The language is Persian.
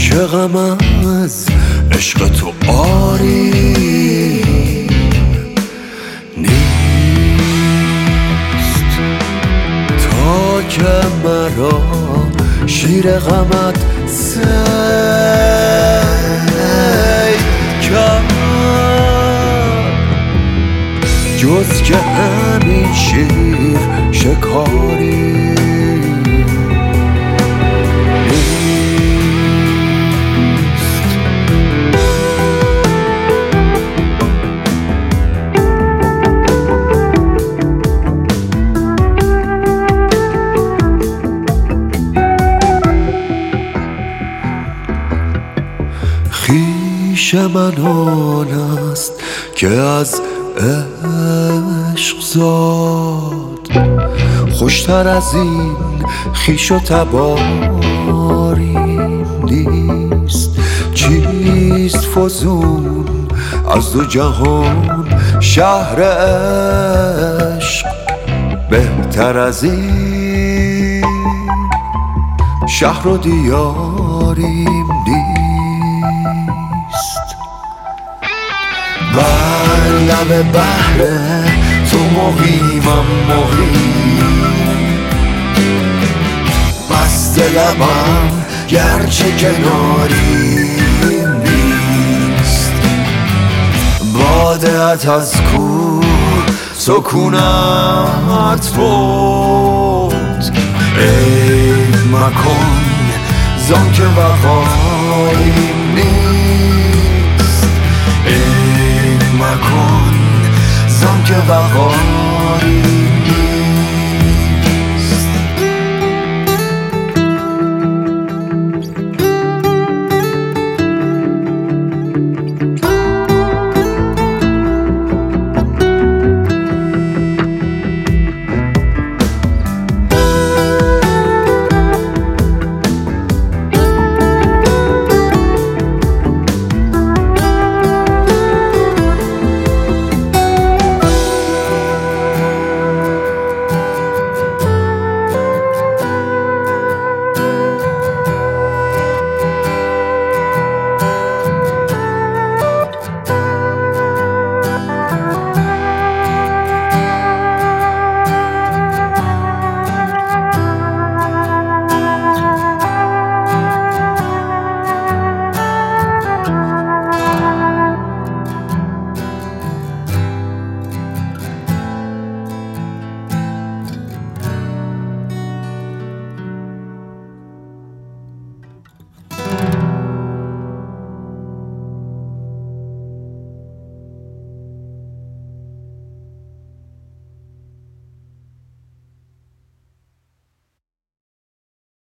عاشقم از عشق تو آری نیست تا که مرا شیر غمت سید کرد جز که همین شیر شکاری خویش من آن است که از عشق زاد خوشتر از این خویش و تباری نیست چیست فزون از دو جهان شهر عشق بهتر از این شهر و دیاریم نیست بر لب بحر تو مقیمم مقیم مست لبم گرچه کناریم نیست بادت از کوه سکونت بود ای مکن زان که وقاییم نیست ای مکن زان که وقاییم نیست